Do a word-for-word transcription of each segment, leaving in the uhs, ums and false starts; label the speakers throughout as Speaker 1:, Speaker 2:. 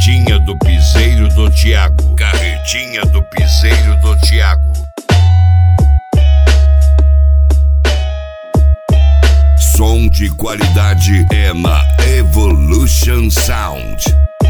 Speaker 1: Carretinha do piseiro do Thiago. Carretinha do piseiro do Thiago. Som de qualidade é na Evolution Sound.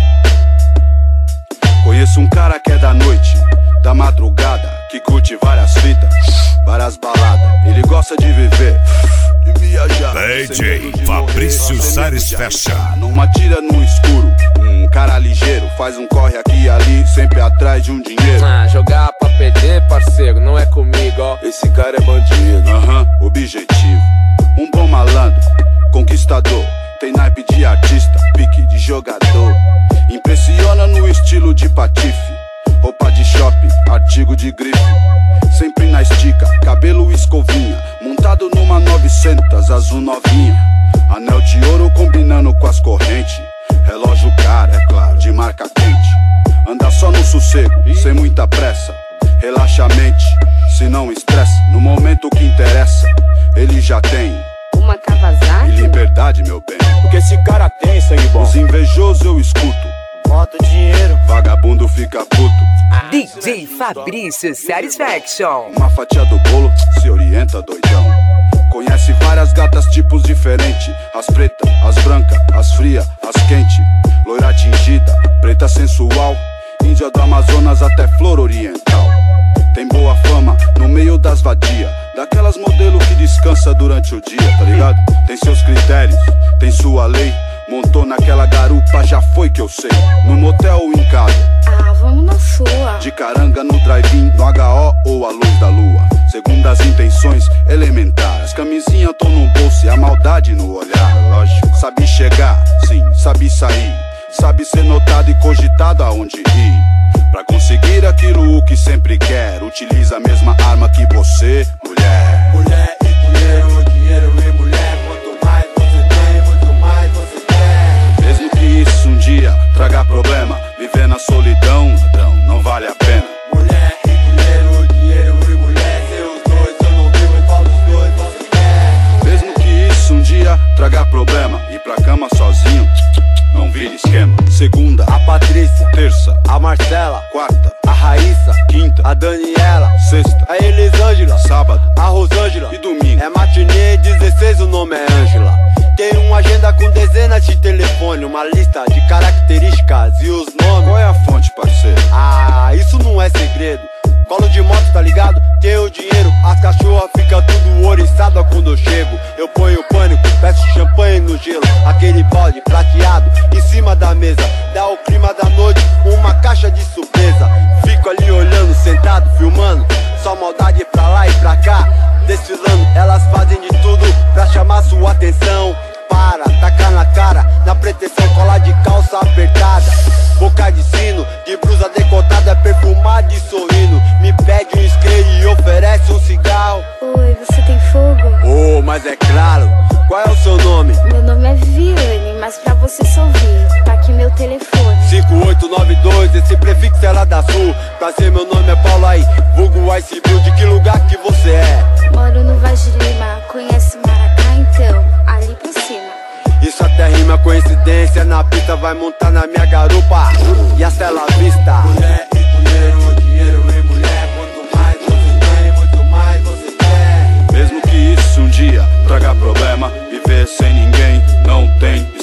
Speaker 2: Conheço um cara que é da noite, da madrugada, que curte várias fitas, várias baladas. Ele gosta de viver, de viajar.
Speaker 1: D J Fabrício Satisfaction.
Speaker 2: Não atira no escuro, um cara ligeiro, faz um corre aqui e ali, sempre atrás de um dinheiro.
Speaker 3: Ah, jogar pra perder, parceiro, não é comigo, ó.
Speaker 2: Esse cara é bandido, aham, uhum, objetivo. Um bom malandro, conquistador, tem naipe de artista, pique de jogador. Impressiona no estilo de patife, roupa de shopping, artigo de grife. Sempre na estica, cabelo escovinha, montado numa novecentos azul novinha. Anel de ouro combinando com as correntes, relógio caro, é claro, de marca quente. Anda só no sossego, sem muita pressa, relaxa a mente, se não estressa. No momento que interessa, ele já tem
Speaker 4: uma Kawasaki
Speaker 2: e liberdade, meu bem.
Speaker 5: O que esse cara tem, sangue bom?
Speaker 2: Os invejosos eu escuto,
Speaker 5: bota o dinheiro,
Speaker 2: vagabundo fica puto.
Speaker 6: D J Fabrício Satisfaction.
Speaker 2: Uma fatia do bolo, se orienta doidão. Conhece várias gatas, tipos diferentes. As pretas, as brancas, as frias, as quentes. Loira tingida, preta sensual, índia do Amazonas até flor oriental. Tem boa fama no meio das vadias, daquelas modelo que descansa durante o dia, tá ligado? Tem seus critérios, tem sua lei. Montou naquela garupa, já foi que eu sei. No motel ou em casa?
Speaker 4: Ah, vamos na sua.
Speaker 2: De caranga no drive-in, no H O ou a luz da lua. Segundo as intenções elementares, camisinha tô no bolso e a maldade no olhar. Lógico, sabe chegar, sim, sabe sair. Sabe ser notado e cogitado aonde ir. Pra conseguir aquilo que sempre quer, utiliza a mesma arma que você, mulher.
Speaker 5: Mulher e dinheiro, dinheiro e mulher. Quanto mais você tem, muito mais você quer.
Speaker 2: Mesmo que isso um dia traga problema, viver na solidão, ladrão, não vale a pena.
Speaker 5: Mulher e dinheiro, dinheiro e mulher. Seus dois, eu não vivo qual dos dois você quer.
Speaker 2: Mesmo que isso um dia traga problema, ir pra cama sozinho, não vira esquema. Segunda,
Speaker 5: a Patrícia.
Speaker 2: Terça,
Speaker 5: a Marcela.
Speaker 2: Quarta,
Speaker 5: a Raíssa.
Speaker 2: Quinta,
Speaker 5: a Daniela.
Speaker 2: Sexta,
Speaker 5: a Elisângela.
Speaker 2: Sábado,
Speaker 5: a Rosângela.
Speaker 2: E domingo
Speaker 5: é matinê dezesseis, o nome é Ângela. Tem uma agenda com dezenas de telefone, uma lista de características e os nomes.
Speaker 2: Qual é a fonte, parceiro?
Speaker 5: Ah, isso não é segredo. Colo de moto, tá ligado? Tenho dinheiro, as cachorras ficam tudo oriçada quando eu chego. Eu ponho pânico, peço champanhe no gelo. Aquele balde prateado em cima da mesa, dá o clima da noite, uma caixa de surpresa. Fico ali olhando, sentado, filmando, só maldade pra lá e pra cá, desfilando. Elas fazem de tudo pra chamar sua atenção. Para, tacar na cara, na pretensão, colar de calça apertada, boca de sino, de blusa decotada, perfumada e sorrindo. Me pede um spray e oferece um cigarro.
Speaker 4: Oi, você tem fogo?
Speaker 5: Oh, mas é claro. Qual é o seu nome?
Speaker 4: Meu nome é Viviane, mas pra você só ouvir, tá aqui meu telefone.
Speaker 5: Cinco oito nove dois, esse prefixo é lá da Sul. Prazer, meu nome é Paulo aí, vulgo Ice Blue. De que lugar que você é?
Speaker 4: Moro no Vaz de Lima, conhece Maracá então, ali pra cima.
Speaker 5: Isso até rima, coincidência, na pista vai montar na minha garupa. E a cela vista. Mulher e dinheiro, dinheiro e mulher. Quanto mais você tem, muito mais você quer.
Speaker 2: Mesmo que isso um dia traga problema, viver sem ninguém não tem